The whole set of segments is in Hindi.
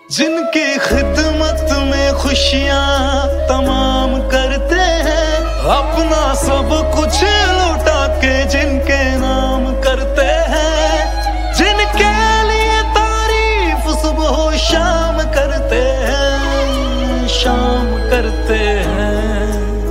जिनकी खिदमत में खुशियां तमाम करते हैं, अपना सब कुछ लुटा के जिनके नाम करते हैं, जिनके लिए तारीफ सुबह शाम करते हैं, शाम करते हैं।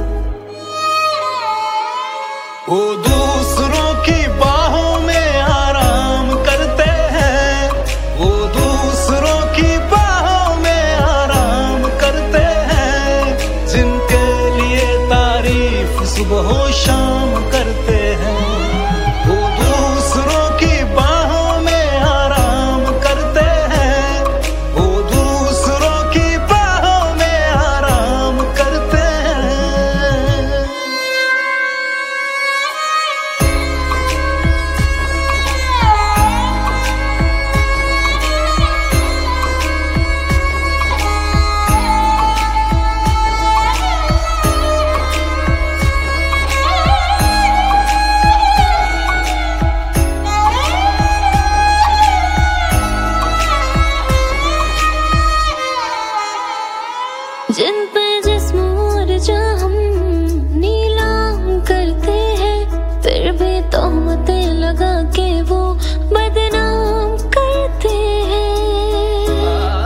वो दूसरों की बाहों में आराम करते हैं, वो दूसरों की बाहों में आराम करते हैं, जिनके लिए तारीफ सुबह शाम करते हैं। वो दूसरों की बाहों में आराम करते हैं, वो दूसरों की बाहों में आराम करते हैं। जिन पे जिस्म और जान हम नीलाम करते हैं, फिर भी तोहमतें लगा के वो बदनाम करते हैं।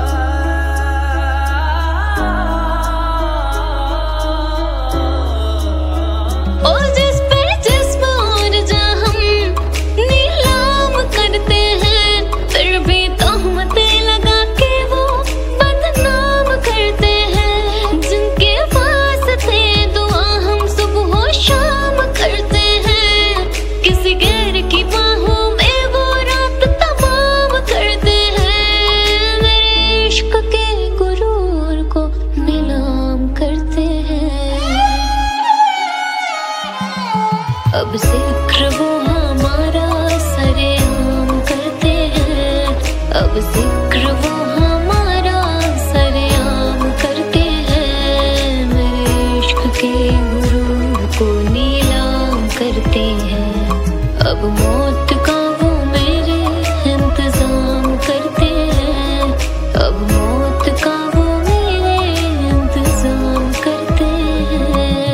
और जिस पे जिस्म और जान हम नीलाम करते हैं, फिर भी तोहमतें लगा के वो बदनाम करते हैं। जिनके वास्ते दुआ हम सुबह शाम करते हैं, किसी गैर की बाहों में वो रात तमाम करते हैं। मेरे इश्क के गुरूर को नीलाम करते हैं। अब जिक्र वो हमारा सरेआम करते हैं, अब जिक्र वो हमारा सरेआम करते हैं। मेरे इश्क के गुरूर को नीलाम करते हैं। अब मौत का वो मेरे इंतजाम करते हैं, अब मौत का वो मेरे इंतजाम करते हैं।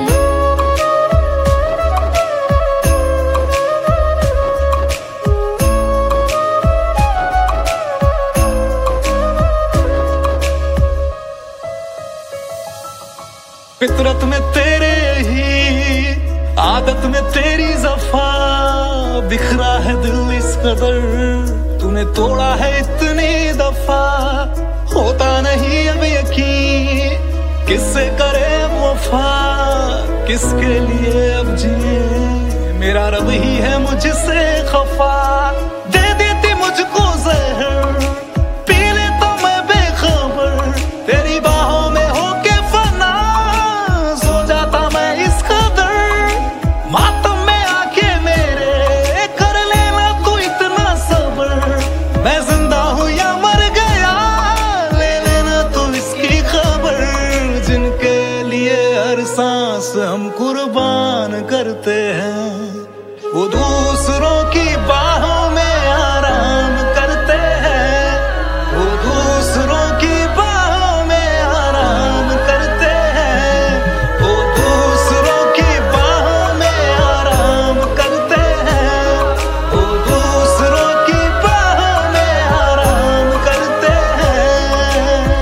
फितरत में तेरे ही, आदत में तेरी जफा, बिखरा है दिल इस कदर, तूने तोड़ा है इतनी दफा। होता नहीं अब यकीन, किससे करे अब वफा, किसके लिए अब जिए, मेरा रब ही है मुझसे खफा। दे देती मुझको जहर, पी लेता मैं बेखबर, तेरी बाहों में होके फना, सो जाता मैं इस कदर। मातम में आके मेरे कर लेना तू इतना सब्र, मैं जिंदा हूँ या मर गया, ले लेना तू इसकी खबर। जिनके लिए हर सांस हम कुर्बान करते हैं, वो दूसरों की बाहों में आराम करते हैं, वो दूसरों की बाहों में आराम करते हैं, वो दूसरों की बाहों में आराम करते हैं, वो दूसरों की बाहों में आराम करते हैं।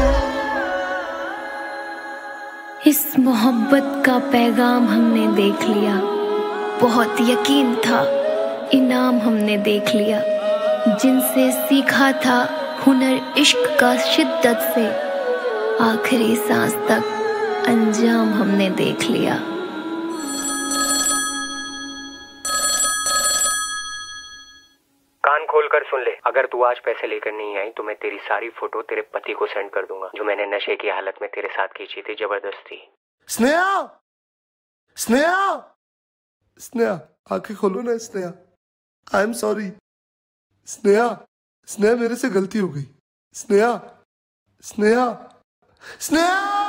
इस मोहब्बत का पैगाम हमने देख लिया, बहुत यकीन था इनाम हमने देख लिया। जिनसे सीखा था हुनर इश्क का शिद्दत से, आखिरी सांस तक अंजाम हमने देख लिया। कान खोल कर सुन ले, अगर तू आज पैसे लेकर नहीं आई तो मैं तेरी सारी फोटो तेरे पति को सेंड कर दूंगा, जो मैंने नशे की हालत में तेरे साथ खींची थी जबरदस्ती। स्नेहा, स्नेहा, स्नेहा, आंखें खोलो ना Sneha. I am sorry Sneha, Sneha मेरे से गलती हो गई। स्नेहा, स्नेहा, स्नेहा।